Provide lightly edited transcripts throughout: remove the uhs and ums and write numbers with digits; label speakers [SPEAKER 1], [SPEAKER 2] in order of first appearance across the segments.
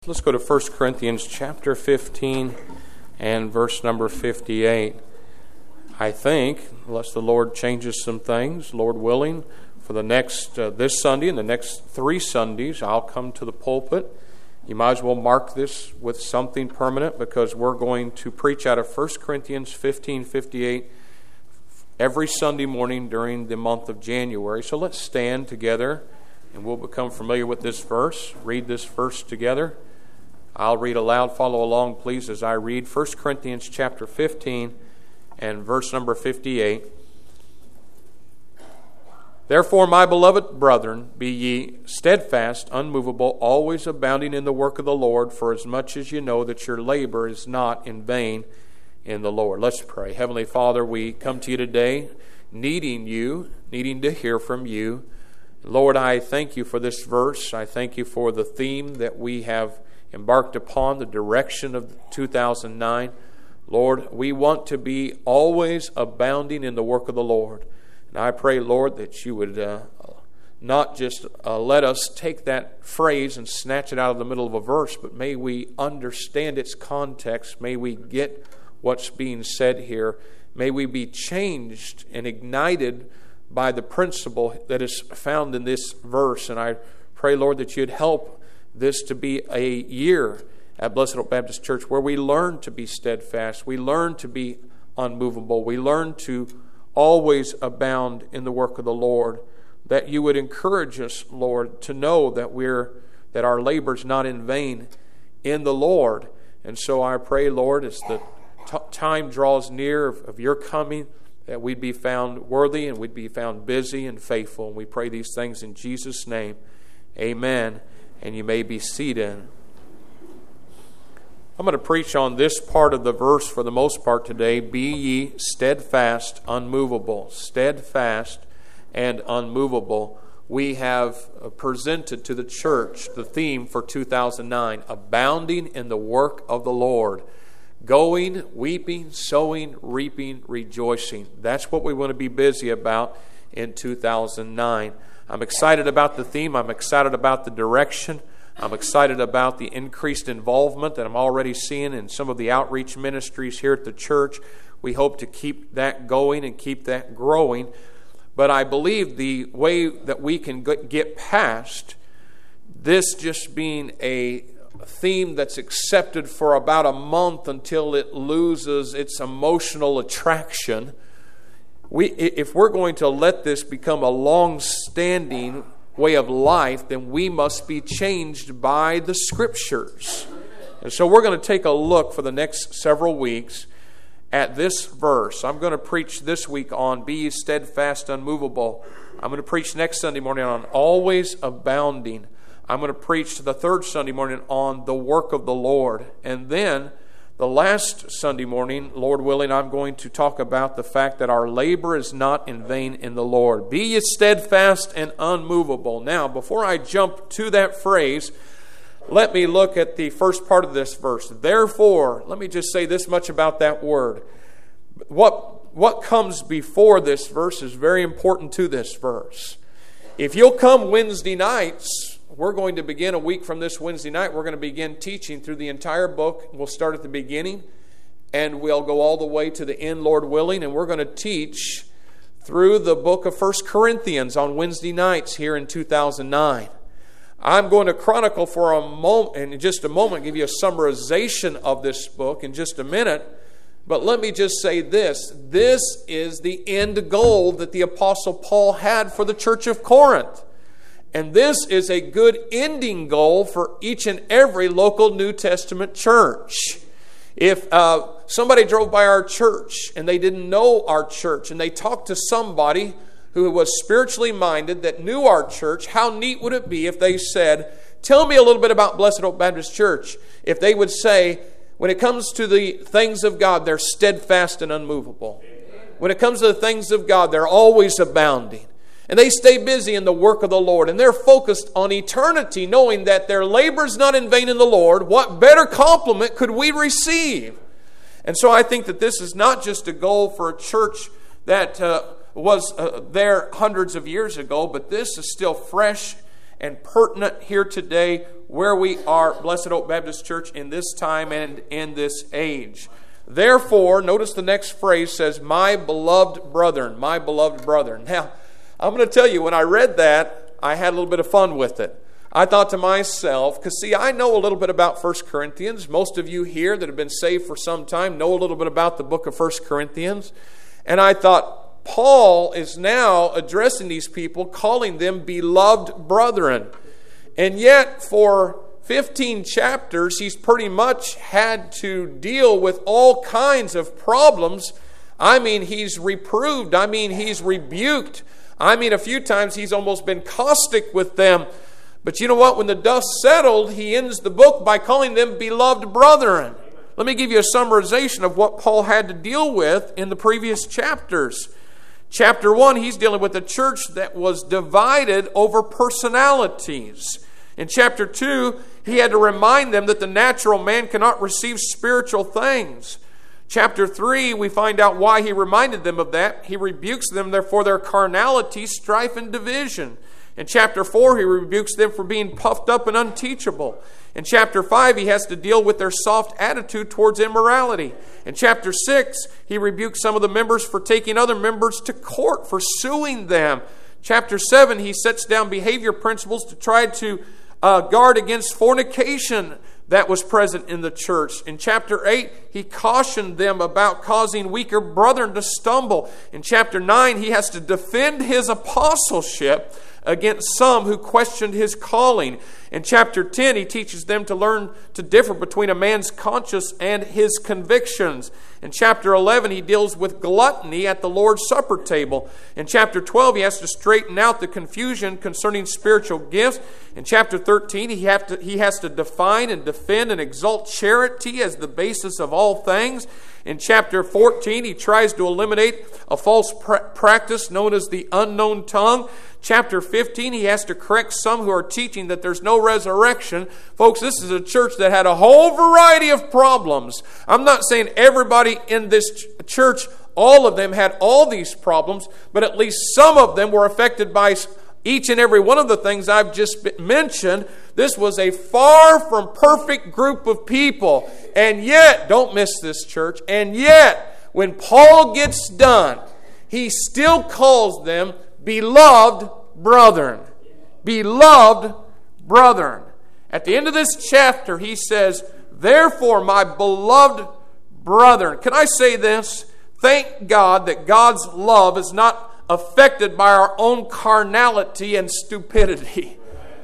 [SPEAKER 1] Let's go to 1 Corinthians chapter 15 and verse number 58. I think, unless the Lord changes some things, Lord willing, for the next this Sunday and the next 3 Sundays, I'll come to the pulpit. You might as well mark this with something permanent, because we're going to preach out of 1 Corinthians 15:58 every Sunday morning during the month of January. So let's stand together and we'll become familiar with this verse. Read this verse together. I'll read aloud. Follow along, please, as I read 1 Corinthians chapter 15 and verse number 58. Therefore, my beloved brethren, be ye steadfast, unmovable, always abounding in the work of the Lord, for as much as you know that your labor is not in vain in the Lord. Let's pray. Heavenly Father, we come to you today needing you, needing to hear from you. Lord, I thank you for this verse. I thank you for the theme that we have embarked upon, the direction of 2009. Lord, we want to be always abounding in the work of the Lord. And I pray, Lord, that you would not just let us take that phrase and snatch it out of the middle of a verse, but may we understand its context. May we get what's being said here. May we be changed and ignited by the principle that is found in this verse. And I pray, Lord, that you'd help this to be a year at Blessed Hope Baptist Church where we learn to be steadfast, we learn to be unmovable, we learn to always abound in the work of the Lord. That you would encourage us, Lord, to know that our labor is not in vain in the Lord. And so I pray, Lord, as the time draws near of your coming, that we'd be found worthy and we'd be found busy and faithful. And we pray these things in Jesus' name. Amen. And you may be seated. I'm going to preach on this part of the verse for the most part today. Be ye steadfast, unmovable. Steadfast and unmovable. We have presented to the church the theme for 2009, abounding in the work of the Lord. Going, weeping, sowing, reaping, rejoicing. That's what we want to be busy about in 2009. I'm excited about the theme. I'm excited about the direction. I'm excited about the increased involvement that I'm already seeing in some of the outreach ministries here at the church. We hope to keep that going and keep that growing. But I believe the way that we can get past this just being a theme that's accepted for about a month until it loses its emotional attraction. If we're going to let this become a long-standing way of life, then we must be changed by the Scriptures. And so we're going to take a look for the next several weeks at this verse. I'm going to preach this week on be steadfast, unmovable. I'm going to preach next Sunday morning on always abounding. I'm going to preach the third Sunday morning on the work of the Lord. And then the last Sunday morning, Lord willing, I'm going to talk about the fact that our labor is not in vain in the Lord. Be ye steadfast and unmovable. Now, before I jump to that phrase, let me look at the first part of this verse. Therefore, let me just say this much about that word. What comes before this verse is very important to this verse. If you'll come Wednesday nights, we're going to begin a week from this Wednesday night. We're going to begin teaching through the entire book. We'll start at the beginning and we'll go all the way to the end, Lord willing. And we're going to teach through the book of 1 Corinthians on Wednesday nights here in 2009. I'm going to chronicle for a moment, in just a moment, give you a summarization of this book in just a minute. But let me just say this. This is the end goal that the Apostle Paul had for the church of Corinth. And this is a good ending goal for each and every local New Testament church. If somebody drove by our church and they didn't know our church and they talked to somebody who was spiritually minded that knew our church, how neat would it be if they said, tell me a little bit about Blessed Hope Baptist Church. If they would say, when it comes to the things of God, they're steadfast and unmovable. When it comes to the things of God, they're always abounding. And they stay busy in the work of the Lord. And they're focused on eternity, knowing that their labor is not in vain in the Lord. What better compliment could we receive? And so I think that this is not just a goal for a church that was there hundreds of years ago, but this is still fresh and pertinent here today where we are, Blessed Hope Baptist Church, in this time and in this age. Therefore, notice the next phrase says, my beloved brethren, my beloved brethren. Now, I'm going to tell you, when I read that, I had a little bit of fun with it. I thought to myself, because see, I know a little bit about 1 Corinthians. Most of you here that have been saved for some time know a little bit about the book of 1 Corinthians. And I thought, Paul is now addressing these people, calling them beloved brethren. And yet, for 15 chapters, he's pretty much had to deal with all kinds of problems. I mean, he's reproved. I mean, he's rebuked. I mean, a few times he's almost been caustic with them. But you know what? When the dust settled, he ends the book by calling them beloved brethren. Let me give you a summarization of what Paul had to deal with in the previous chapters. Chapter 1, he's dealing with a church that was divided over personalities. In chapter 2, he had to remind them that the natural man cannot receive spiritual things. Chapter 3, we find out why he reminded them of that. He rebukes them for their carnality, strife, and division. In chapter 4, he rebukes them for being puffed up and unteachable. In chapter 5, he has to deal with their soft attitude towards immorality. In chapter 6, he rebukes some of the members for taking other members to court, for suing them. Chapter 7, he sets down behavior principles to try to guard against fornication that was present in the church. In chapter 8, he cautioned them about causing weaker brethren to stumble. In chapter 9, he has to defend his apostleship against some who questioned his calling. In chapter 10, he teaches them to learn to differ between a man's conscience and his convictions. In chapter 11, he deals with gluttony at the Lord's Supper table. In chapter 12, he has to straighten out the confusion concerning spiritual gifts. In chapter 13, he has to define and defend and exalt charity as the basis of all things. In chapter 14, he tries to eliminate a false practice known as the unknown tongue. Chapter 15, he has to correct some who are teaching that there's no resurrection. Folks, this is a church that had a whole variety of problems. I'm not saying everybody in this church, all of them had all these problems, but at least some of them were affected by each and every one of the things I've just mentioned. This was a far from perfect group of people. And yet, don't miss this, church, and yet, when Paul gets done, he still calls them beloved brethren. Beloved brethren. At the end of this chapter, he says, therefore, my beloved brethren. Can I say this? Thank God that God's love is not affected by our own carnality and stupidity.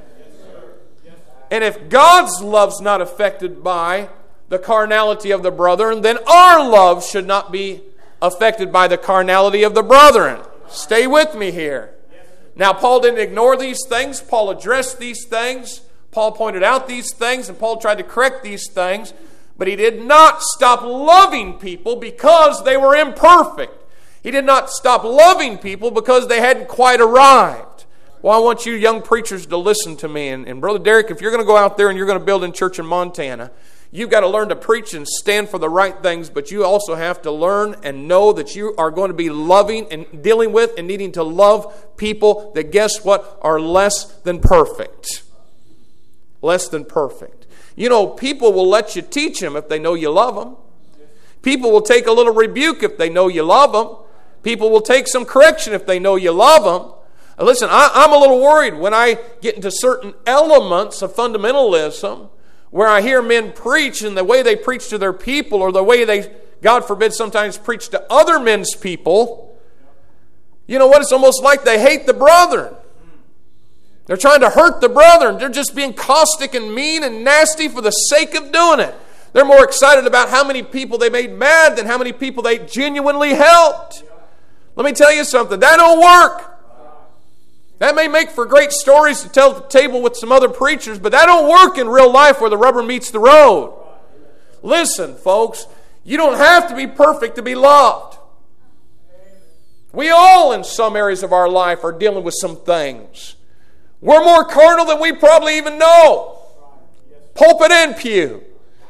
[SPEAKER 1] And if God's love's not affected by the carnality of the brethren, then our love should not be affected by the carnality of the brethren. Stay with me here. Now, Paul didn't ignore these things. Paul addressed these things. Paul pointed out these things, and Paul tried to correct these things. But he did not stop loving people because they were imperfect. He did not stop loving people because they hadn't quite arrived. Well, I want you young preachers to listen to me. And Brother Derek, if you're going to go out there and you're going to build a church in Montana, you've got to learn to preach and stand for the right things, but you also have to learn and know that you are going to be loving and dealing with and needing to love people that, guess what, are less than perfect. Less than perfect. You know, people will let you teach them if they know you love them. People will take a little rebuke if they know you love them. People will take some correction if they know you love them. Listen, I'm a little worried when I get into certain elements of fundamentalism where I hear men preach and the way they preach to their people or the way they, God forbid, sometimes preach to other men's people. You know what? It's almost like they hate the brethren. They're trying to hurt the brethren. They're just being caustic and mean and nasty for the sake of doing it. They're more excited about how many people they made mad than how many people they genuinely helped. Let me tell you something. That don't work. That may make for great stories to tell at the table with some other preachers, but that don't work in real life where the rubber meets the road. Listen, folks, you don't have to be perfect to be loved. We all, in some areas of our life, are dealing with some things. We're more carnal than we probably even know. Pulpit and pew.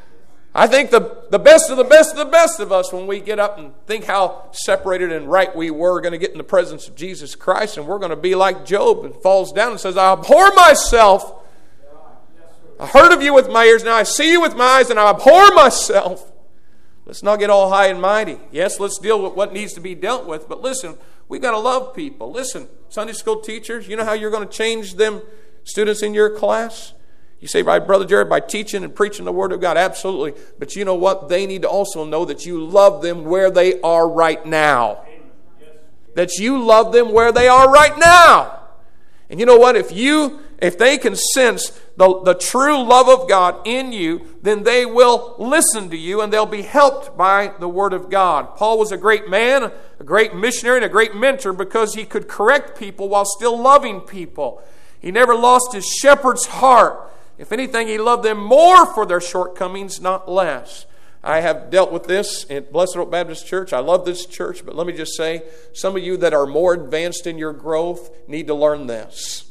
[SPEAKER 1] I think the best of the best of the best of us, when we get up and think how separated and right we were, going to get in the presence of Jesus Christ, and we're going to be like Job and falls down and says, I abhor myself. I heard of you with my ears, now I see you with my eyes, and I abhor myself. Let's not get all high and mighty. Yes, let's deal with what needs to be dealt with, but listen, we've got to love people. Listen, Sunday school teachers, you know how you're going to change them students in your class? You say, by Brother Jared, by teaching and preaching the Word of God, absolutely. But you know what? They need to also know that you love them where they are right now. That you love them where they are right now. And you know what? If they can sense the true love of God in you, then they will listen to you and they'll be helped by the Word of God. Paul was a great man, a great missionary, and a great mentor because he could correct people while still loving people. He never lost his shepherd's heart. If anything, he loved them more for their shortcomings, not less. I have dealt with this at Blessed Hope Baptist Church. I love this church, but let me just say, some of you that are more advanced in your growth need to learn this.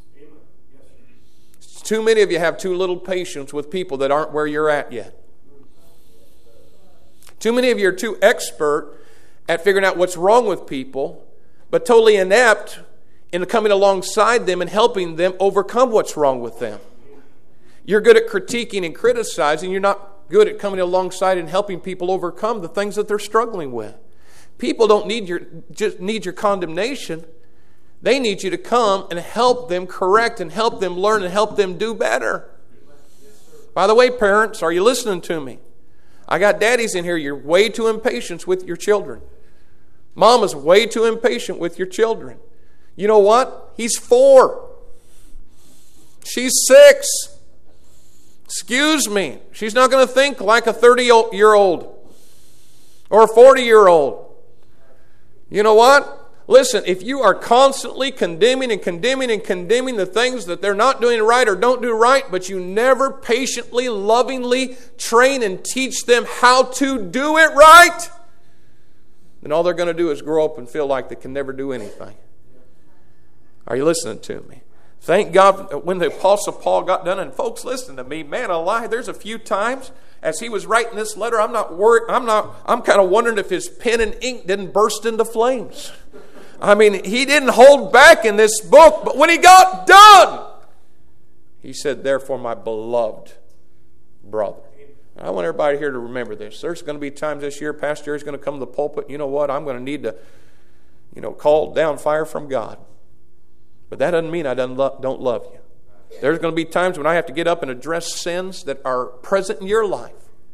[SPEAKER 1] Too many of you have too little patience with people that aren't where you're at yet. Too many of you are too expert at figuring out what's wrong with people, but totally inept in coming alongside them and helping them overcome what's wrong with them. You're good at critiquing and criticizing. You're not good at coming alongside and helping people overcome the things that they're struggling with. People don't need your condemnation. They need you to come and help them correct and help them learn and help them do better. By the way, parents, are you listening to me? I got daddies in here. You're way too impatient with your children. Mama's way too impatient with your children. You know what? He's 4. She's 6. Excuse me. She's not going to think like a 30-year-old or a 40-year-old. You know what? Listen, if you are constantly condemning the things that they're not doing right or don't do right, but you never patiently, lovingly train and teach them how to do it right, then all they're going to do is grow up and feel like they can never do anything. Are you listening to me? Thank God when the Apostle Paul got done, and folks, listen to me, man alive, there's a few times as he was writing this letter, I'm kind of wondering if his pen and ink didn't burst into flames. I mean, he didn't hold back in this book, but when he got done, he said, therefore, my beloved brother. I want everybody here to remember this. There's going to be times this year, Pastor Jerry's going to come to the pulpit, you know what, I'm going to need to, call down fire from God. But that doesn't mean I don't love you. There's going to be times when I have to get up and address sins that are present in your life.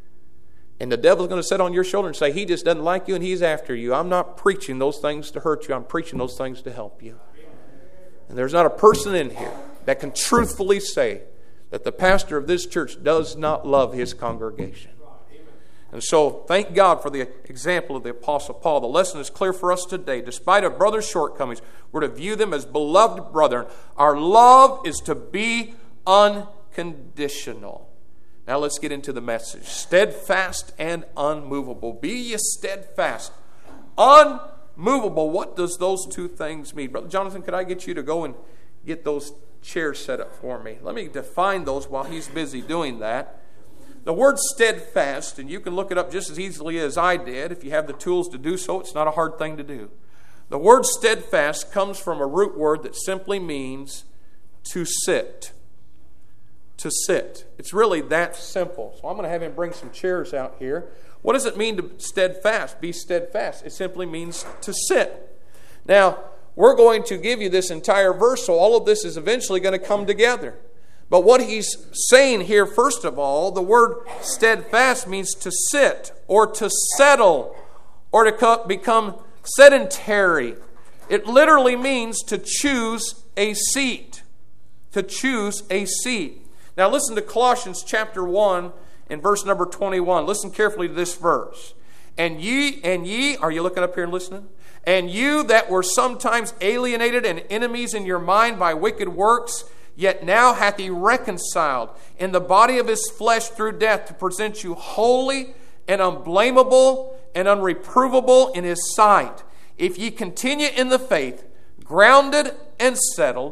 [SPEAKER 1] And the devil's going to sit on your shoulder and say, he just doesn't like you and he's after you. I'm not preaching those things to hurt you. I'm preaching those things to help you. And there's not a person in here that can truthfully say that the pastor of this church does not love his congregation. And so, thank God for the example of the Apostle Paul. The lesson is clear for us today. Despite a brother's shortcomings, we're to view them as beloved brethren. Our love is to be unconditional. Now let's get into the message. Steadfast and unmovable. Be ye steadfast. Unmovable. What does those two things mean? Brother Jonathan, could I get you to go and get those chairs set up for me? Let me define those while he's busy doing that. The word steadfast, and you can look it up just as easily as I did. If you have the tools to do so, it's not a hard thing to do. The word steadfast comes from a root word that simply means to sit. To sit. It's really that simple. So I'm going to have him bring some chairs out here. What does it mean to steadfast? Be steadfast. It simply means to sit. Now, we're going to give you this entire verse, so all of this is eventually going to come together. But what he's saying here, first of all, the word steadfast means to sit or to settle or to become sedentary. It literally means to choose a seat. To choose a seat. Now listen to Colossians chapter 1 and verse number 21. Listen carefully to this verse. And ye, are you looking up here and listening? And you that were sometimes alienated and enemies in your mind by wicked works, yet now hath he reconciled in the body of his flesh through death to present you holy and unblameable and unreprovable in his sight. If ye continue in the faith, grounded and settled,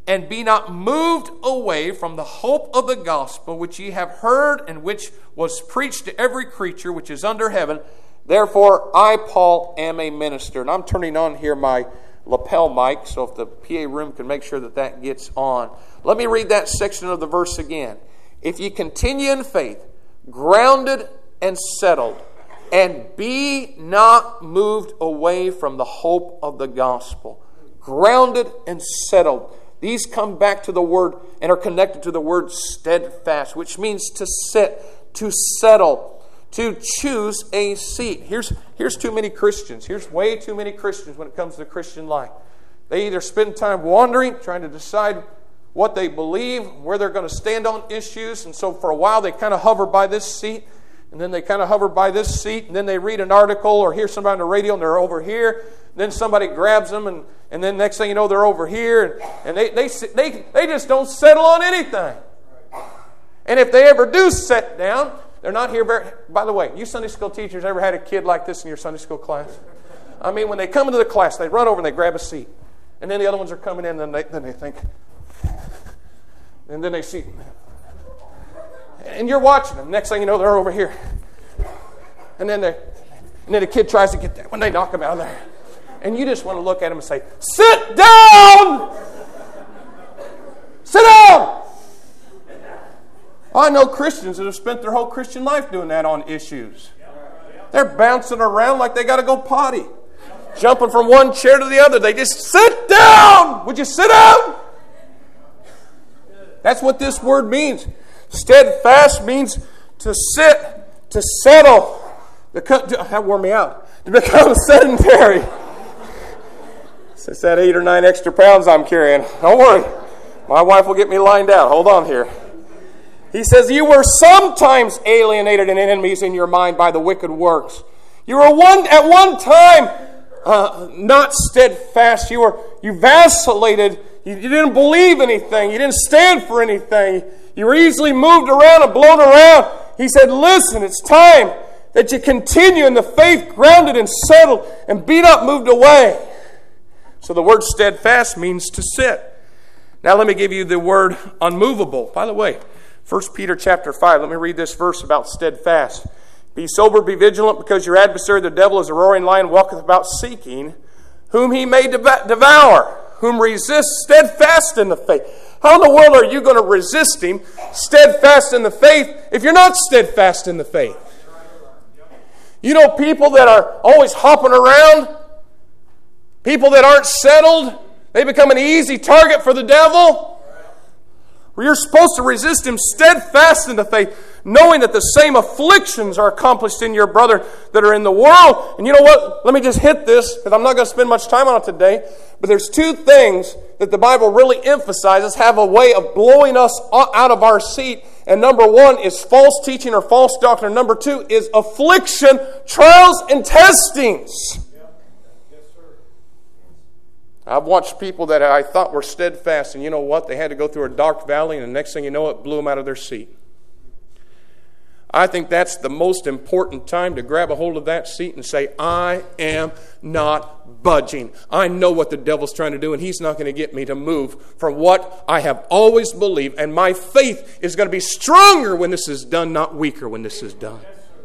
[SPEAKER 1] and be not moved away from the hope of the gospel which ye have heard, and which was preached to every creature which is under heaven. Therefore, I, Paul, am a minister. And I'm turning on here my lapel mic, so if the PA room can make sure that that gets on. Let me read that section of the verse again. If ye continue in faith, grounded and settled, and be not moved away from the hope of the gospel. Grounded and settled. These come back to the word and are connected to the word steadfast, which means to sit, to settle, to choose a seat. Here's too many Christians. Here's way too many Christians when it comes to the Christian life. They either spend time wandering, trying to decide what they believe, where they're going to stand on issues, and so for a while they kind of hover by this seat, and then they kind of hover by this seat, and then they read an article or hear somebody on the radio and they're over here. Then somebody grabs them, and then next thing you know, they're over here, and they just don't settle on anything. And if they ever do sit down, they're not here very... By the way, you Sunday school teachers ever had a kid like this in your Sunday school class? I mean, when they come into the class, they run over and they grab a seat. And then the other ones are coming in, and then they think... And then they see... And you're watching them. Next thing you know, they're over here. And then the kid tries to get there when they knock them out of there. And you just want to look at them and say, sit down! Sit down! I know Christians that have spent their whole Christian life doing that on issues. They're bouncing around like they got to go potty. Jumping from one chair to the other. They just sit down! Would you sit down? That's what this word means. Steadfast means to sit, to settle. That wore me out. To become sedentary. It's that 8 or 9 extra pounds I'm carrying. Don't worry. My wife will get me lined out. Hold on here. He says, you were sometimes alienated and enemies in your mind by the wicked works. You were at one time not steadfast. You vacillated. You didn't believe anything. You didn't stand for anything. You were easily moved around and blown around. He said, listen, it's time that you continue in the faith, grounded and settled, and be not moved away. So the word steadfast means to sit. Now let me give you the word unmovable. By the way, 1 Peter chapter 5, let me read this verse about steadfast. Be sober, be vigilant, because your adversary the devil is a roaring lion, walketh about seeking, whom he may devour, whom resist steadfast in the faith. How in the world are you going to resist him steadfast in the faith if you're not steadfast in the faith? You know people that are always hopping around, people that aren't settled, they become an easy target for the devil. You're supposed to resist him steadfast in the faith, knowing that the same afflictions are accomplished in your brother that are in the world. And you know what? Let me just hit this, because I'm not going to spend much time on it today. But there's 2 things that the Bible really emphasizes have a way of blowing us out of our seat. And number 1 is false teaching or false doctrine. Number 2 is affliction, trials, and testings. I've watched people that I thought were steadfast, and you know what? They had to go through a dark valley, and the next thing you know, it blew them out of their seat. I think that's the most important time to grab a hold of that seat and say, I am not budging. I know what the devil's trying to do, and he's not going to get me to move from what I have always believed. And my faith is going to be stronger when this is done, not weaker when this is done.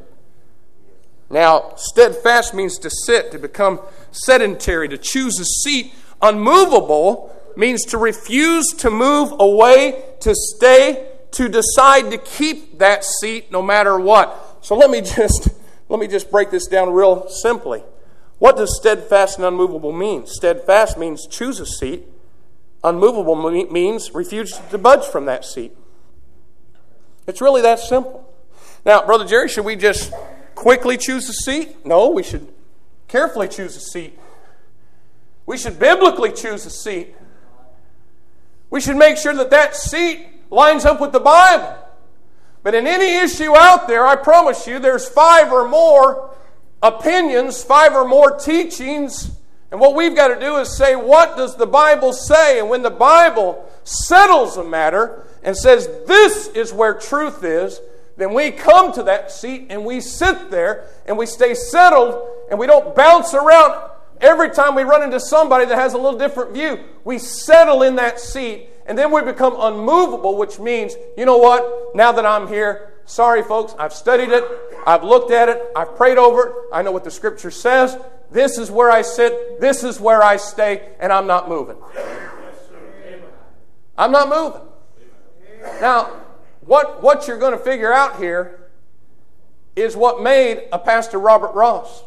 [SPEAKER 1] Now, steadfast means to sit, to become sedentary, to choose a seat. Unmovable means to refuse to move away, to stay, to decide to keep that seat no matter what. So let me just break this down real simply. What does steadfast and unmovable mean? Steadfast means choose a seat. Unmovable means refuse to budge from that seat. It's really that simple. Now, Brother Jerry, should we just quickly choose a seat? No, we should carefully choose a seat. We should biblically choose a seat. We should make sure that that seat lines up with the Bible. But in any issue out there, I promise you, there's 5 or more opinions, 5 or more teachings. And what we've got to do is say, what does the Bible say? And when the Bible settles a matter and says, this is where truth is, then we come to that seat and we sit there and we stay settled and we don't bounce around every time we run into somebody that has a little different view. We settle in that seat
[SPEAKER 2] And then we become unmovable, which means, you know what? Now that I'm here, sorry folks, I've studied it, I've looked at it, I've prayed over it, I know what the Scripture says. This is where I sit, this is where I stay, and I'm not moving. I'm not moving. Now, what you're going to figure out here is what made a Pastor Robert Ross.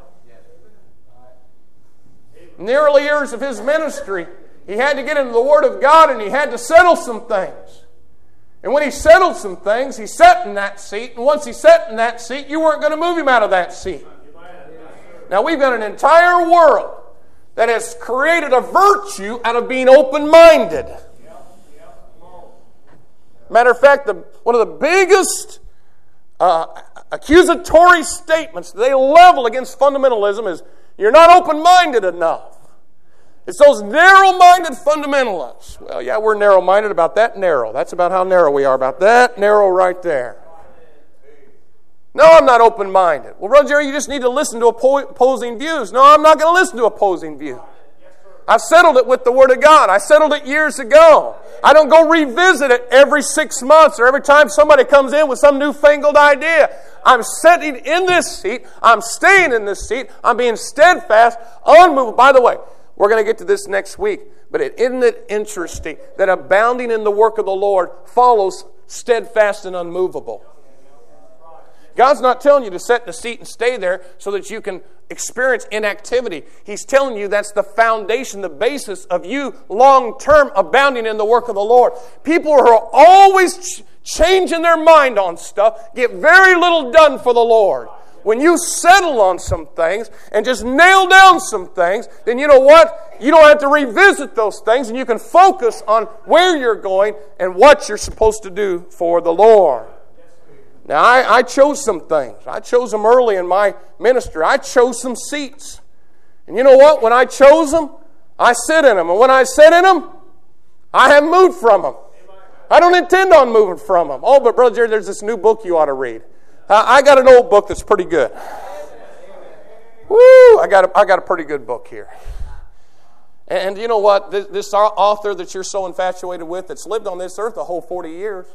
[SPEAKER 2] In the early years of his ministry, he had to get into the Word of God and he had to settle some things. And when he settled some things, he sat in that seat. And once he sat in that seat, you weren't going to move him out of that seat. Now we've got an entire world that has created a virtue out of being open-minded. Matter of fact, one of the biggest accusatory statements they level against fundamentalism is, you're not open-minded enough. It's those narrow-minded fundamentalists. Well, yeah, we're narrow-minded about that narrow. That's about how narrow we are, about that narrow right there. No, I'm not open-minded. Well, Brother Jerry, you just need to listen to opposing views. No, I'm not going to listen to opposing views. I've settled it with the Word of God. I settled it years ago. I don't go revisit it every 6 months or every time somebody comes in with some newfangled idea. I'm sitting in this seat. I'm staying in this seat. I'm being steadfast, unmovable. By the way, we're going to get to this next week, but isn't it interesting that abounding in the work of the Lord follows steadfast and unmovable? God's not telling you to sit in a seat and stay there so that you can experience inactivity. He's telling you that's the foundation, the basis of you long-term abounding in the work of the Lord. People who are always changing their mind on stuff get very little done for the Lord. When you settle on some things and just nail down some things, then you know what? You don't have to revisit those things, and you can focus on where you're going and what you're supposed to do for the Lord. Now, I chose some things. I chose them early in my ministry. I chose some seats. And you know what? When I chose them, I sit in them. And when I sit in them, I haven't moved from them. I don't intend on moving from them. Oh, but Brother Jerry, there's this new book you ought to read. I got an old book that's pretty good. Woo! I got a pretty good book here. And you know what? This author that you're so infatuated with that's lived on this earth a whole 40 years.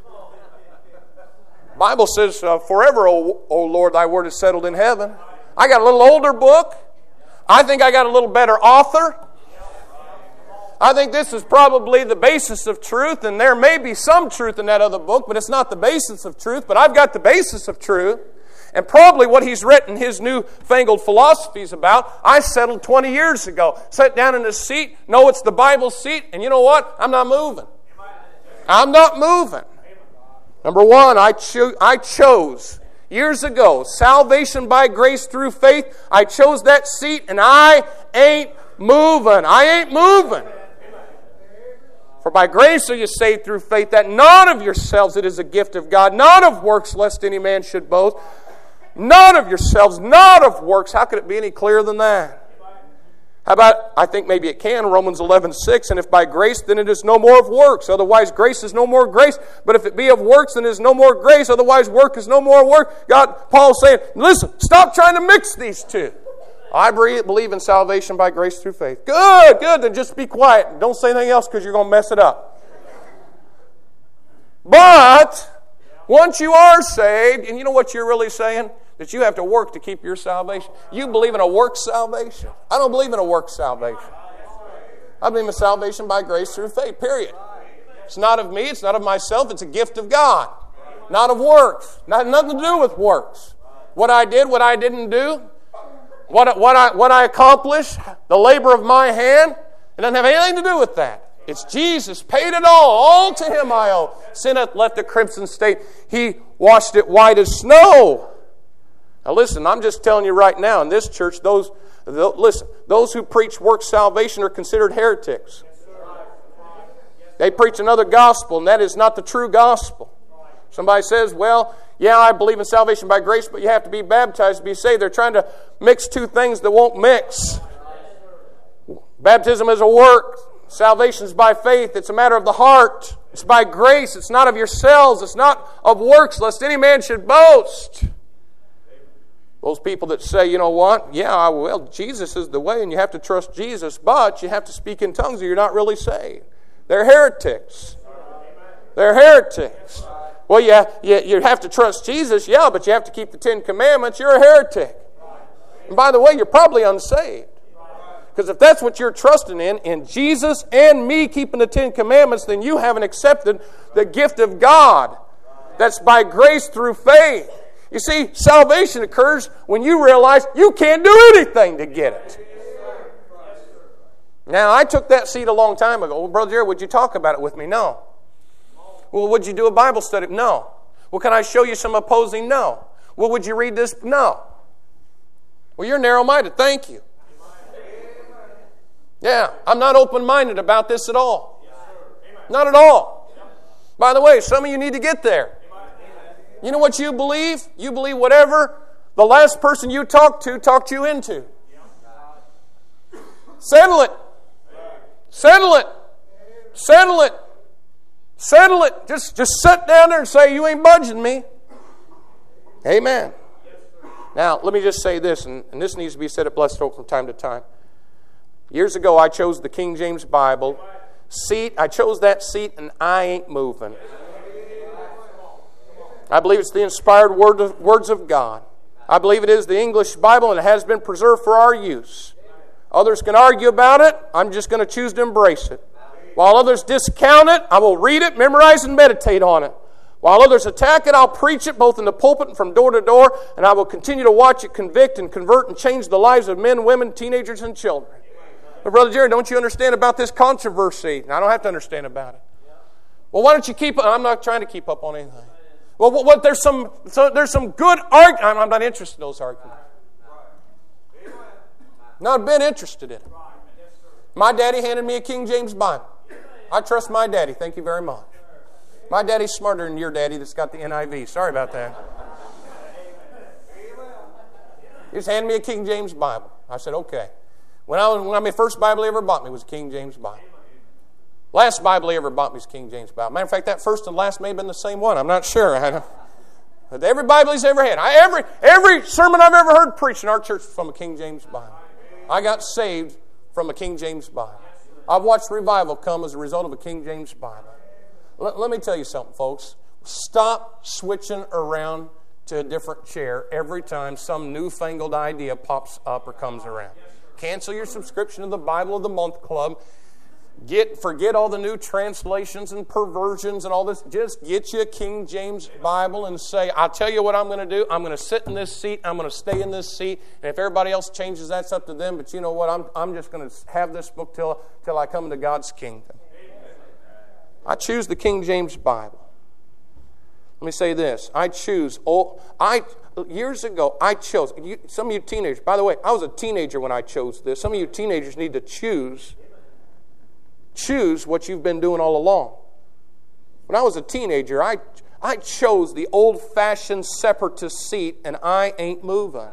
[SPEAKER 2] Bible says, forever, O Lord, thy word is settled in heaven. I got a little older book. I think I got a little better author. I think this is probably the basis of truth, and there may be some truth in that other book, but it's not the basis of truth. But I've got the basis of truth. And probably what he's written his newfangled philosophies about, I settled 20 years ago. Sat down in a seat, know it's the Bible seat, and you know what? I'm not moving. I'm not moving. Number one, I chose years ago salvation by grace through faith. I chose that seat, and I ain't moving. I ain't moving. For by grace are you saved through faith, that not of yourselves, it is a gift of God, not of works, lest any man should boast. Not of yourselves, not of works. How could it be any clearer than that? How about, I think maybe it can, Romans 11:6, and if by grace, then it is no more of works. Otherwise, grace is no more grace. But if it be of works, then it is no more grace. Otherwise, work is no more work. Paul's saying, listen, stop trying to mix these two. I believe in salvation by grace through faith. Good. Then just be quiet. Don't say anything else because you're going to mess it up. But once you are saved, and you know what you're really saying? That you have to work to keep your salvation. You believe in a work salvation. I don't believe in a work salvation. I believe in salvation by grace through faith, period. It's not of me, it's not of myself, it's a gift of God. Not of works. Nothing to do with works. What I did, what I didn't do, what I accomplished, the labor of my hand, it doesn't have anything to do with that. It's Jesus paid it all to Him I owe. Sin hath left a crimson stain. He washed it white as snow. Now listen, I'm just telling you right now, in this church, those who preach work salvation are considered heretics. They preach another gospel, and that is not the true gospel. Somebody says, well, yeah, I believe in salvation by grace, but you have to be baptized to be saved. They're trying to mix two things that won't mix. Baptism is a work. Salvation is by faith. It's a matter of the heart. It's by grace. It's not of yourselves. It's not of works, lest any man should boast. Those people that say, you know what? Yeah, well, Jesus is the way and you have to trust Jesus, but you have to speak in tongues or you're not really saved. They're heretics. They're heretics. Well, yeah, you have to trust Jesus, yeah, but you have to keep the 10 Commandments. You're a heretic. And by the way, you're probably unsaved. Because if that's what you're trusting in Jesus and me keeping the 10 Commandments, then you haven't accepted the gift of God. That's by grace through faith. You see, salvation occurs when you realize you can't do anything to get it. Now, I took that seat a long time ago. Well, Brother Jerry, would you talk about it with me? No. Well, would you do a Bible study? No. Well, can I show you some opposing? No. Well, would you read this? No. Well, you're narrow-minded. Thank you. Yeah, I'm not open-minded about this at all. Not at all. By the way, some of you need to get there. You know what you believe? You believe whatever the last person you talked to talked you into. Settle it. Settle it. Settle it. Settle it. Just sit down there and say, you ain't budging me. Amen. Now, let me just say this, and this needs to be said at Blessed Hope from time to time. Years ago, I chose the King James Bible seat. I chose that seat, and I ain't moving. I believe it's the inspired words of God. I believe it is the English Bible, and it has been preserved for our use. Others can argue about it. I'm just going to choose to embrace it. While others discount it, I will read it, memorize, and meditate on it. While others attack it, I'll preach it both in the pulpit and from door to door, and I will continue to watch it convict and convert and change the lives of men, women, teenagers, and children. But Brother Jerry, don't you understand about this controversy? I don't have to understand about it. Well, why don't you keep up? I'm not trying to keep up on anything. Well, there's some good arguments. I'm not interested in those arguments. Not been interested in it. My daddy handed me a King James Bible. I trust my daddy. Thank you very much. My daddy's smarter than your daddy that's got the NIV. Sorry about that. He just handed me a King James Bible. I said, okay. When my first Bible he ever bought me was a King James Bible. Last Bible he ever bought me was King James Bible. Matter of fact, that first and last may have been the same one. I'm not sure. But every Bible he's ever had. Every sermon I've ever heard preached in our church was from a King James Bible. I got saved from a King James Bible. I've watched revival come as a result of a King James Bible. Let me tell you something, folks. Stop switching around to a different chair every time some newfangled idea pops up or comes around. Cancel your subscription to the Bible of the Month Club. Forget all the new translations and perversions and all this. Just get you a King James Bible and say, I'll tell you what I'm going to do. I'm going to sit in this seat. I'm going to stay in this seat. And if everybody else changes, that's up to them. But you know what? I'm just going to have this book till I come into God's kingdom. I choose the King James Bible. Let me say this. Years ago, I chose. Some of you teenagers, by the way, I was a teenager when I chose this. Some of you teenagers need to choose what you've been doing all along. When I was a teenager, I chose the old-fashioned separatist seat, and I ain't moving.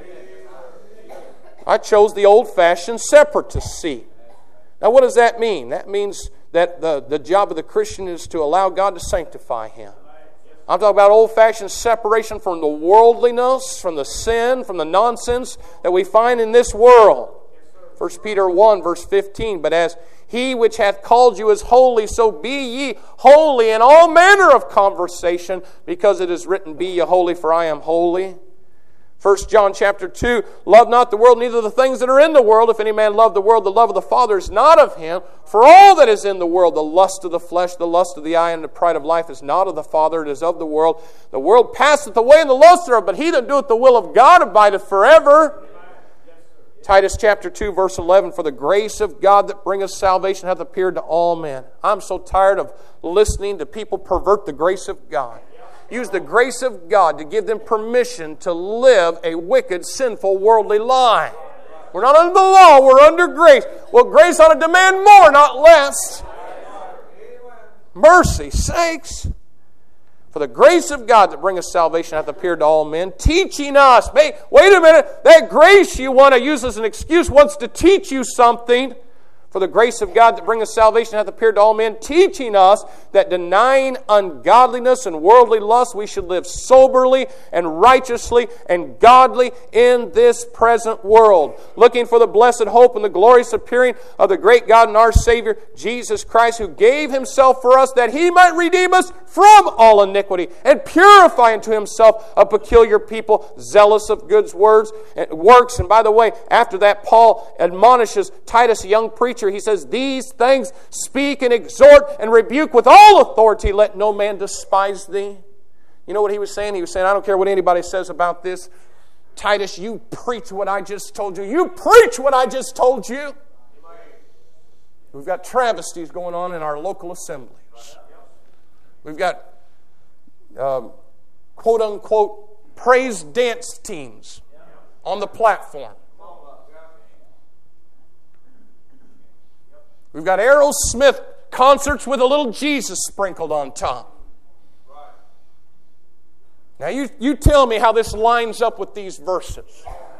[SPEAKER 2] I chose the old-fashioned separatist seat. Now, what does that mean? That means that the job of the Christian is to allow God to sanctify him. I'm talking about old-fashioned separation from the worldliness, from the sin, from the nonsense that we find in this world. 1 Peter 1, verse 15, but as He which hath called you is holy, so be ye holy in all manner of conversation, because it is written, be ye holy, for I am holy. 1 John chapter 2, love not the world, neither the things that are in the world. If any man love the world, the love of the Father is not of him. For all that is in the world, the lust of the flesh, the lust of the eye, and the pride of life is not of the Father, it is of the world. The world passeth away, and the lust thereof, but he that doeth the will of God abideth forever. Titus chapter 2, verse 11, for the grace of God that bringeth salvation hath appeared to all men. I'm so tired of listening to people pervert the grace of God. Use the grace of God to give them permission to live a wicked, sinful, worldly life. We're not under the law, we're under grace. Well, grace ought to demand more, not less. Mercy sakes. For the grace of God that bringeth salvation hath appeared to all men, teaching us. Wait a minute. That grace you want to use as an excuse wants to teach you something For the grace of God that bringeth salvation hath appeared to all men, teaching us that denying ungodliness and worldly lust, we should live soberly and righteously and godly in this present world, looking for the blessed hope and the glorious appearing of the great God and our Savior, Jesus Christ, who gave Himself for us that He might redeem us from all iniquity and purify unto Himself a peculiar people, zealous of good works. And by the way, after that, Paul admonishes Titus, a young preacher. He says, these things speak and exhort and rebuke with all authority. Let no man despise thee. You know what he was saying? He was saying, I don't care what anybody says about this. Titus, you preach what I just told you. You preach what I just told you. We've got travesties going on in our local assemblies. We've got quote-unquote praise dance teams on the platform. We've got Aerosmith concerts with a little Jesus sprinkled on top. Now you tell me how this lines up with these verses.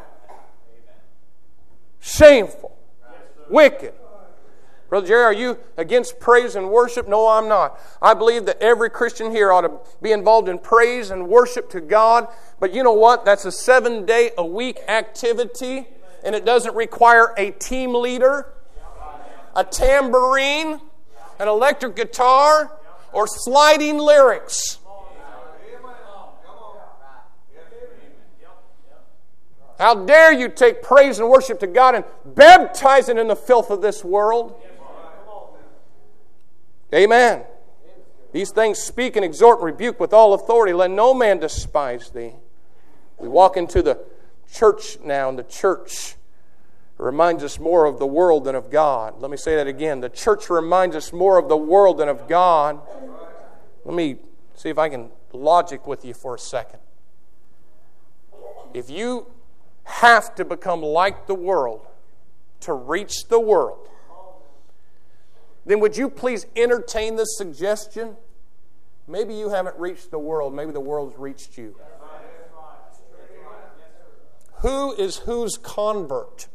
[SPEAKER 2] Shameful. Wicked. Brother Jerry, are you against praise and worship? No, I'm not. I believe that every Christian here ought to be involved in praise and worship to God. But you know what? That's a 7-day-a-week activity, and it doesn't require a team leader, a tambourine, an electric guitar, or sliding lyrics. How dare you take praise and worship to God and baptize it in the filth of this world? Amen. These things speak and exhort and rebuke with all authority. Let no man despise thee. We walk into the church now, and the church reminds us more of the world than of God. Let me say that again. The church reminds us more of the world than of God. Let me see if I can logic with you for a second. If you have to become like the world to reach the world, then would you please entertain this suggestion? Maybe you haven't reached the world. Maybe the world's reached you. Who is whose convert?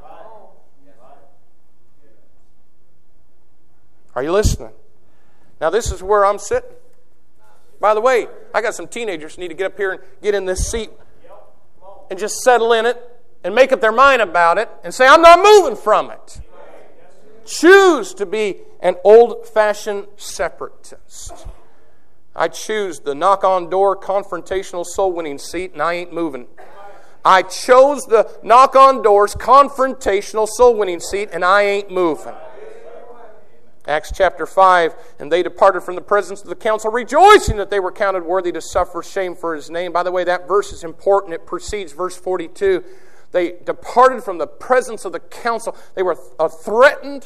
[SPEAKER 2] Are you listening? Now this is where I'm sitting. By the way, I got some teenagers who need to get up here and get in this seat and just settle in it and make up their mind about it and say, I'm not moving from it. Choose to be an old-fashioned separatist. I choose the knock-on-door confrontational soul-winning seat, and I ain't moving. I chose the knock-on-doors confrontational soul-winning seat, and I ain't moving. Acts chapter 5, and they departed from the presence of the council, rejoicing that they were counted worthy to suffer shame for His name. By the way, that verse is important. It precedes verse 42. They departed from the presence of the council. They were threatened.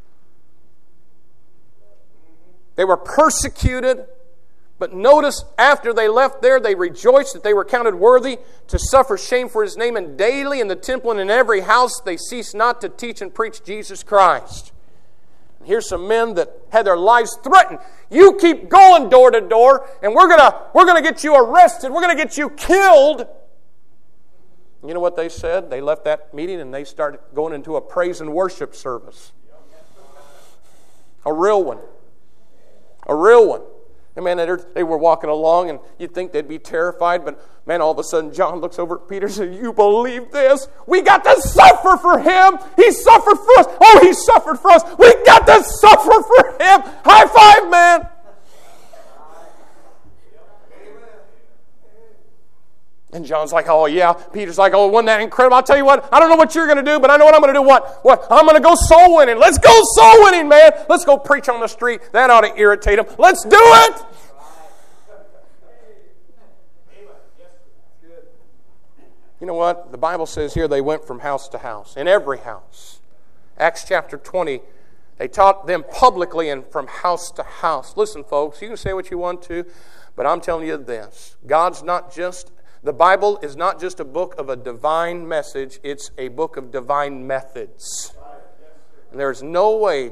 [SPEAKER 2] They were persecuted. But notice, after they left there, they rejoiced that they were counted worthy to suffer shame for His name. And daily in the temple and in every house they ceased not to teach and preach Jesus Christ. Here's some men that had their lives threatened. You keep going door to door, and we're gonna get you arrested. We're gonna get you killed. You know what they said? They left that meeting and they started going into a praise and worship service. A real one. A real one. And man, they were walking along, and you'd think they'd be terrified, but man, all of a sudden John looks over at Peter and says, you believe this? We got to suffer for Him. He suffered for us. Oh, He suffered for us. We got to suffer for Him. High five, man. And John's like, oh yeah. Peter's like, oh, wasn't that incredible? I'll tell you what, I don't know what you're going to do, but I know what I'm going to do. What? I'm going to go soul winning. Let's go soul winning, man. Let's go preach on the street. That ought to irritate them. Let's do it. You know what? The Bible says here they went from house to house, in every house. Acts chapter 20, they taught them publicly and from house to house. Listen, folks, you can say what you want to, but I'm telling you this. The Bible is not just a book of a divine message, it's a book of divine methods. And there is no way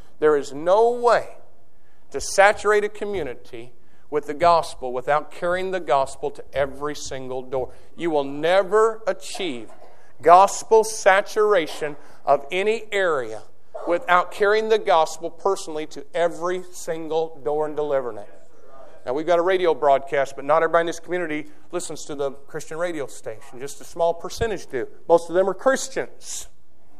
[SPEAKER 2] to saturate a community with the gospel without carrying the gospel to every single door. You will never achieve gospel saturation of any area without carrying the gospel personally to every single door and delivering it. Now, we've got a radio broadcast, but not everybody in this community listens to the Christian radio station. Just a small percentage do. Most of them are Christians.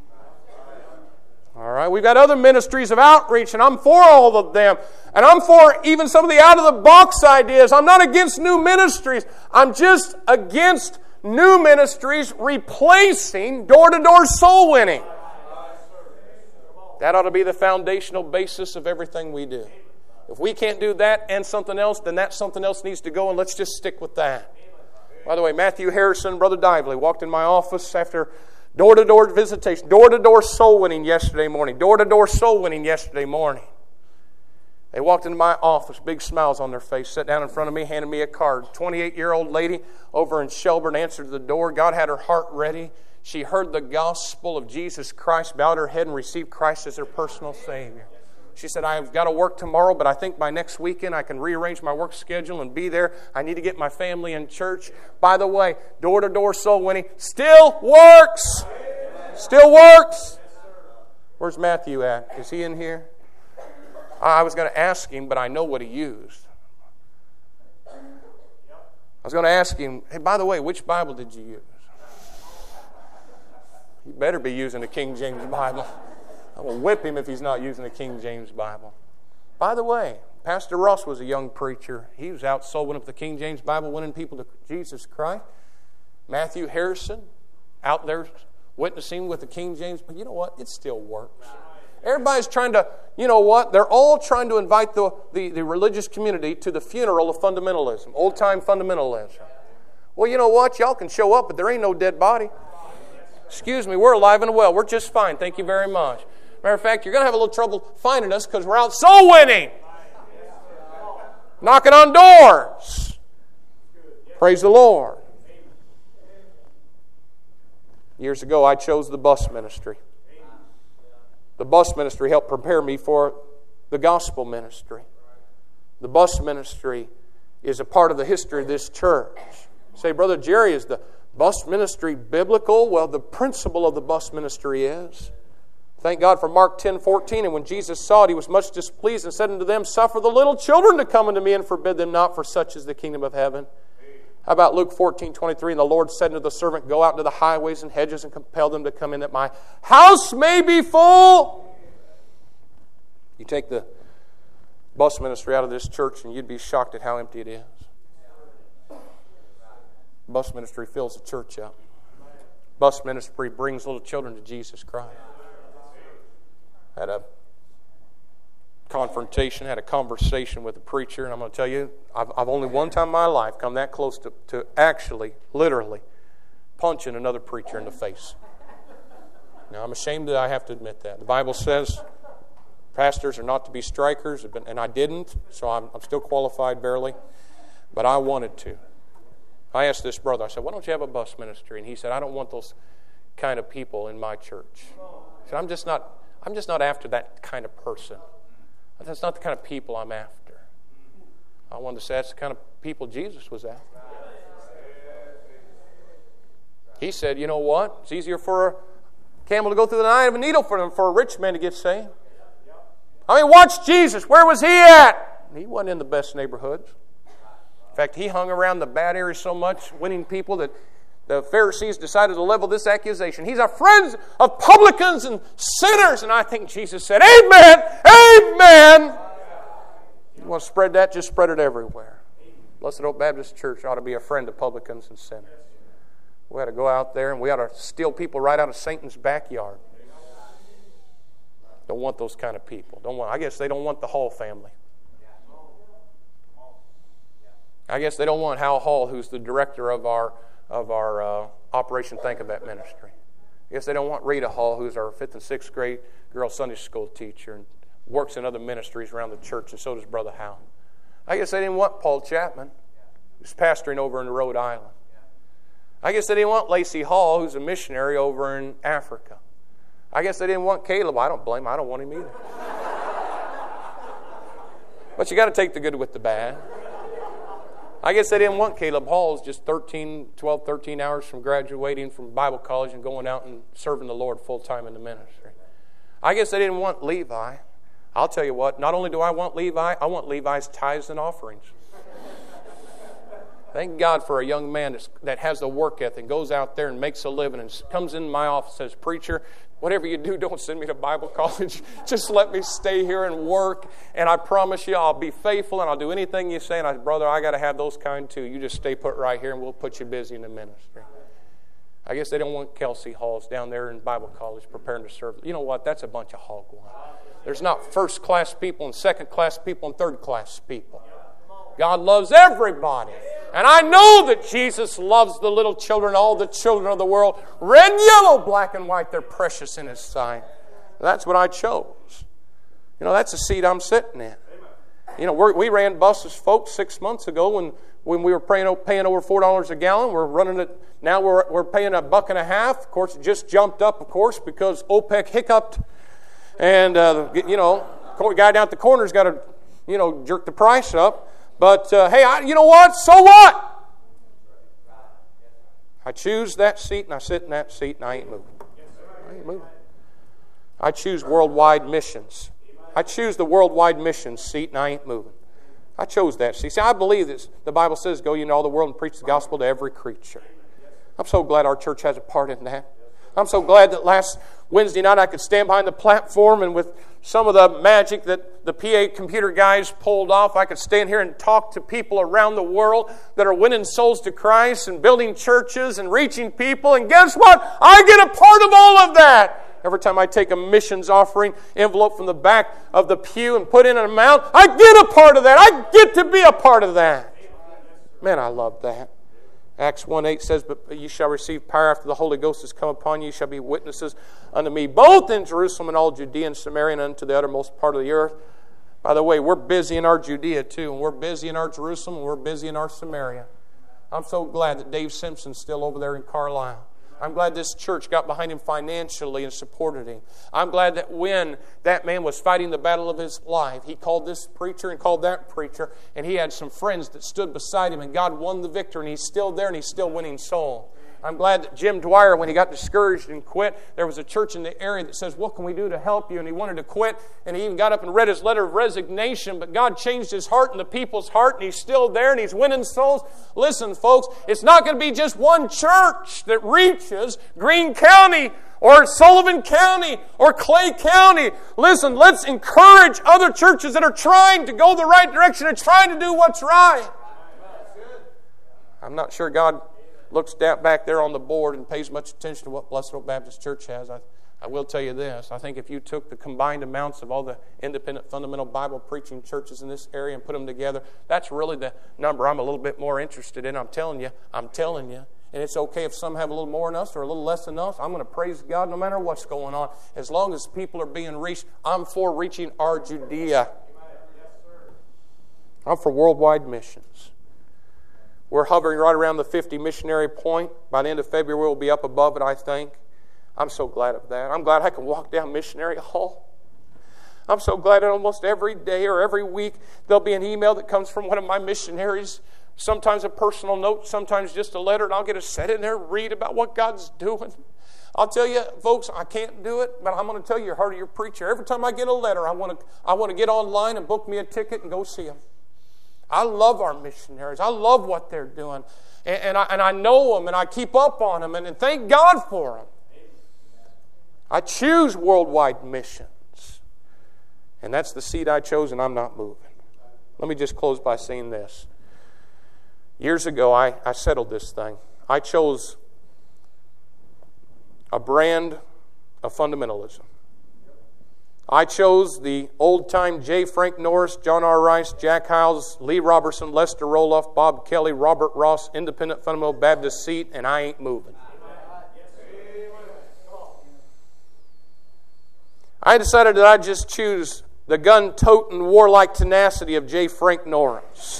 [SPEAKER 2] All right, we've got other ministries of outreach, and I'm for all of them. And I'm for even some of the out-of-the-box ideas. I'm not against new ministries. I'm just against new ministries replacing door-to-door soul winning. That ought to be the foundational basis of everything we do. If we can't do that and something else, then that something else needs to go, and let's just stick with that. By the way, Matthew Harrison, Brother Dively, walked in my office after door-to-door visitation, door-to-door soul winning yesterday morning, door-to-door soul winning yesterday morning. They walked into my office, big smiles on their face, sat down in front of me, handed me a card. 28-year-old lady over in Shelburne answered the door. God had her heart ready. She heard the gospel of Jesus Christ, bowed her head, and received Christ as her personal Savior. She said, I've got to work tomorrow, but I think by next weekend I can rearrange my work schedule and be there. I need to get my family in church. By the way, door-to-door soul winning still works. Still works. Where's Matthew at? Is he in here? I was going to ask him, but I know what he used. I was going to ask him, hey, by the way, which Bible did you use? You better be using the King James Bible. I will whip him if he's not using the King James Bible. By the way, Pastor Ross was a young preacher. He was out soul winning with the King James Bible, winning people to Jesus Christ. Matthew Harrison, out there witnessing with the King James. But you know what? It still works. Everybody's trying to, you know what? They're all trying to invite the religious community to the funeral of fundamentalism, old-time fundamentalism. Well, you know what? Y'all can show up, but there ain't no dead body. Excuse me, we're alive and well. We're just fine. Thank you very much. Matter of fact, you're going to have a little trouble finding us because we're out soul winning. Knocking on doors. Praise the Lord. Years ago, I chose the bus ministry. The bus ministry helped prepare me for the gospel ministry. The bus ministry is a part of the history of this church. Say, Brother Jerry, is the bus ministry biblical? Well, the principle of the bus ministry is. Thank God for Mark 10:14. And when Jesus saw it, he was much displeased and said unto them, suffer the little children to come unto me and forbid them not, for such is the kingdom of heaven. How about Luke 14:23? And the Lord said unto the servant, go out into the highways and hedges and compel them to come in, that my house may be full. You take the bus ministry out of this church and you'd be shocked at how empty it is. Bus ministry fills the church up. Bus ministry brings little children to Jesus Christ. Had a confrontation, had a conversation with a preacher, and I'm going to tell you, I've only one time in my life come that close to actually, literally, punching another preacher in the face. Now, I'm ashamed that I have to admit that. The Bible says pastors are not to be strikers, and I didn't, so I'm still qualified barely, but I wanted to. I asked this brother, I said, why don't you have a bus ministry? And he said, I don't want those kind of people in my church. He said, I'm just not after that kind of person. That's not the kind of people I'm after. I wanted to say that's the kind of people Jesus was after. He said, you know what? It's easier for a camel to go through the eye of a needle for a rich man to get saved. I mean, watch Jesus. Where was he at? He wasn't in the best neighborhoods. In fact, he hung around the bad areas so much, winning people, that the Pharisees decided to level this accusation. He's a friend of publicans and sinners. And I think Jesus said, amen, amen. You want to spread that? Just spread it everywhere. Blessed Oak Baptist Church ought to be a friend of publicans and sinners. We ought to go out there and we ought to steal people right out of Satan's backyard. Don't want those kind of people. I guess they don't want the Hall family. I guess they don't want Hal Hall, who's the director of our Operation Think of That ministry. I guess they don't want Rita Hall, who's our 5th and 6th grade girl Sunday school teacher and works in other ministries around the church, and so does Brother Hal. I guess they didn't want Paul Chapman, who's pastoring over in Rhode Island. I guess they didn't want Lacey Hall, who's a missionary over in Africa. I guess they didn't want Caleb. I don't blame him. I don't want him either. But you got to take the good with the bad. I guess they didn't want Caleb Halls just 12, 13 hours from graduating from Bible college and going out and serving the Lord full time in the ministry. I guess they didn't want Levi. I'll tell you what, not only do I want Levi, I want Levi's tithes and offerings. Thank God for a young man that has the work ethic, goes out there and makes a living and comes in my office and says, "Preacher, whatever you do, don't send me to Bible college. Just let me stay here and work, and I promise you I'll be faithful and I'll do anything you say." And I said, "Brother, I got to have those kind too. You just stay put right here and we'll put you busy in the ministry." I guess they don't want Kelsey Halls down there in Bible college preparing to serve. You know what? That's a bunch of hogwash. There's not first-class people and second-class people and third-class people. God loves everybody. And I know that Jesus loves the little children, all the children of the world. Red, yellow, black, and white, they're precious in His sight. That's what I chose. You know, that's the seat I'm sitting in. You know, we ran buses, folks, 6 months ago when we were paying over $4 a gallon. We're running it now. We're paying $1.50. Of course, it just jumped up, of course, because OPEC hiccuped, and the guy down at the corner's got to jerk the price up. But hey, you know what? So what? I choose that seat, and I sit in that seat, and I ain't moving. I ain't moving. I choose worldwide missions. I choose the worldwide missions seat, and I ain't moving. I chose that seat. See, I believe this. The Bible says, "Go ye into all the world and preach the gospel to every creature." I'm so glad our church has a part in that. I'm so glad that last Wednesday night I could stand behind the platform, and with some of the magic that the PA computer guys pulled off, I could stand here and talk to people around the world that are winning souls to Christ and building churches and reaching people. And guess what? I get a part of all of that. Every time I take a missions offering envelope from the back of the pew and put in an amount, I get a part of that. I get to be a part of that. Man, I love that. Acts 1:8 says, "But you shall receive power after the Holy Ghost has come upon you. You shall be witnesses unto me, both in Jerusalem and all Judea and Samaria and unto the uttermost part of the earth." By the way, we're busy in our Judea too, and we're busy in our Jerusalem, and we're busy in our Samaria. I'm so glad that Dave Simpson's still over there in Carlisle. I'm glad this church got behind him financially and supported him. I'm glad that when that man was fighting the battle of his life, he called this preacher and called that preacher, and he had some friends that stood beside him, and God won the victory, and he's still there, and he's still winning souls. I'm glad that Jim Dwyer, when he got discouraged and quit, there was a church in the area that says, "What can we do to help you?" And he wanted to quit, and he even got up and read his letter of resignation, but God changed his heart and the people's heart, and he's still there, and he's winning souls. Listen, folks, it's not going to be just one church that reaches Greene County or Sullivan County or Clay County. Listen, let's encourage other churches that are trying to go the right direction and trying to do what's right. I'm not sure God looks down back there on the board and pays much attention to what Blessed Oak Baptist Church has. I will tell you this. I think if you took the combined amounts of all the independent fundamental Bible preaching churches in this area and put them together, that's really the number I'm a little bit more interested in. I'm telling you. And it's okay if some have a little more than us or a little less than us. I'm going to praise God no matter what's going on. As long as people are being reached, I'm for reaching our Judea. I'm for worldwide missions. We're hovering right around the 50 missionary point. By the end of February, we'll be up above it, I think. I'm so glad of that. I'm glad I can walk down Missionary Hall. I'm so glad that almost every day or every week there'll be an email that comes from one of my missionaries. Sometimes a personal note, sometimes just a letter, and I'll get to sit in there and read about what God's doing. I'll tell you, folks, I can't do it, but I'm going to tell you, heart of your preacher. Every time I get a letter, I want to get online and book me a ticket and go see them. I love our missionaries. I love what they're doing. And I know them, and I keep up on them, and thank God for them. I choose worldwide missions. And that's the seat I chose, and I'm not moving. Let me just close by saying this. Years ago, I settled this thing. I chose a brand of fundamentalism. I chose the old-time J. Frank Norris, John R. Rice, Jack Hyles, Lee Robertson, Lester Roloff, Bob Kelly, Robert Ross, Independent Fundamental Baptist seat, and I ain't moving. I decided that I'd just choose the gun-toting, warlike tenacity of J. Frank Norris.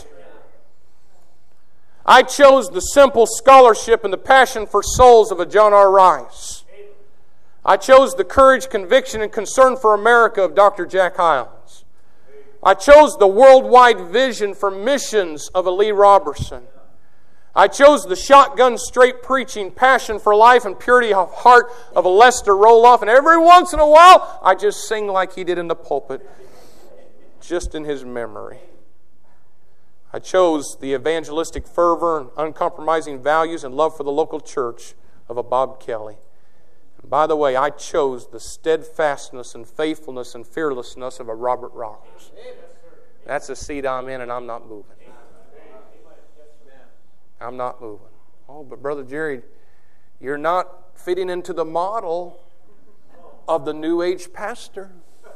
[SPEAKER 2] I chose the simple scholarship and the passion for souls of a John R. Rice. I chose the courage, conviction, and concern for America of Dr. Jack Hyles. I chose the worldwide vision for missions of a Lee Robertson. I chose the shotgun straight preaching, passion for life and purity of heart of a Lester Roloff. And every once in a while, I just sing like he did in the pulpit, just in his memory. I chose the evangelistic fervor and uncompromising values and love for the local church of a Bob Kelly. And by the way, I chose the steadfastness and faithfulness and fearlessness of a Robert Rollins. That's the seat I'm in, and I'm not moving. I'm not moving. Oh, but Brother Jerry, you're not fitting into the model of the New Age pastor.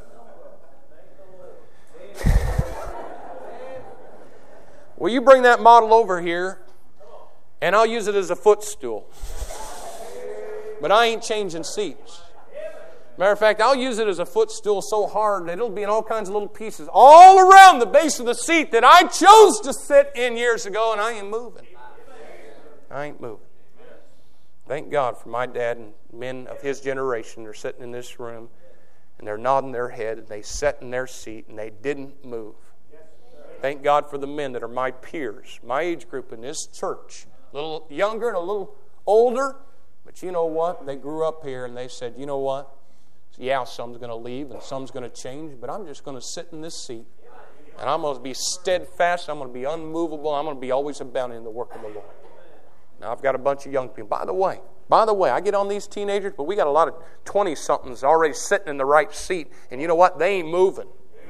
[SPEAKER 2] Will you bring that model over here, and I'll use it as a footstool. But I ain't changing seats. Matter of fact, I'll use it as a footstool so hard that it'll be in all kinds of little pieces all around the base of the seat that I chose to sit in years ago, and I ain't moving. I ain't moving. Thank God for my dad and men of his generation. They're sitting in this room, and they're nodding their head, and they sat in their seat, and they didn't move. Thank God for the men that are my peers, my age group in this church. A little younger and a little older, but you know what? They grew up here, and they said, you know what? Yeah, some's going to leave, and some's going to change, but I'm just going to sit in this seat, and I'm going to be steadfast. I'm going to be unmovable. I'm going to be always abounding in the work of the Lord. Now, I've got a bunch of young people. By the way, I get on these teenagers, but we got a lot of 20-somethings already sitting in the right seat. And you know what? They ain't moving.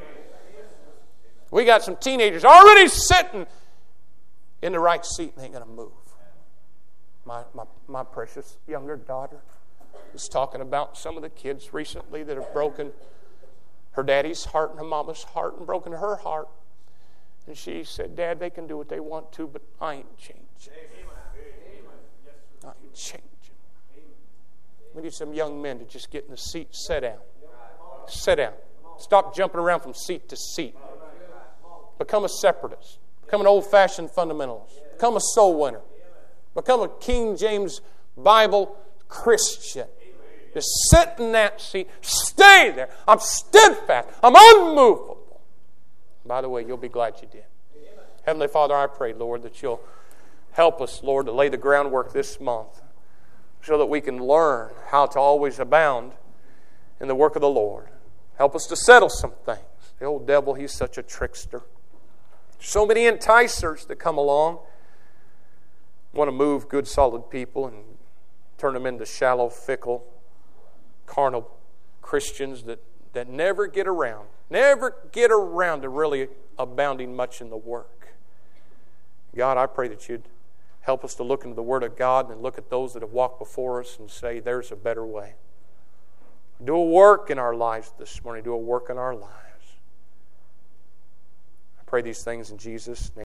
[SPEAKER 2] We got some teenagers already sitting in the right seat, and they ain't going to move. My precious younger daughter was talking about some of the kids recently that have broken her daddy's heart and her mama's heart and broken her heart. And she said, Dad, they can do what they want to, but I ain't changing. I ain't changing. We need some young men to just get in the seat, sit down. Sit down. Stop jumping around from seat to seat. Become a separatist. Become an old-fashioned fundamentalist. Become a soul winner. Become a King James Bible Christian. Just sit in that seat. Stay there. I'm steadfast. I'm unmovable. By the way, you'll be glad you did. Heavenly Father, I pray, Lord, that you'll help us, Lord, to lay the groundwork this month so that we can learn how to always abound in the work of the Lord. Help us to settle some things. The old devil, he's such a trickster. So many enticers that come along, want to move good, solid people and turn them into shallow, fickle, carnal Christians that never get around to really abounding much in the work. God, I pray that you'd help us to look into the Word of God and look at those that have walked before us and say, there's a better way. Do a work in our lives this morning. Do a work in our lives. I pray these things in Jesus' name.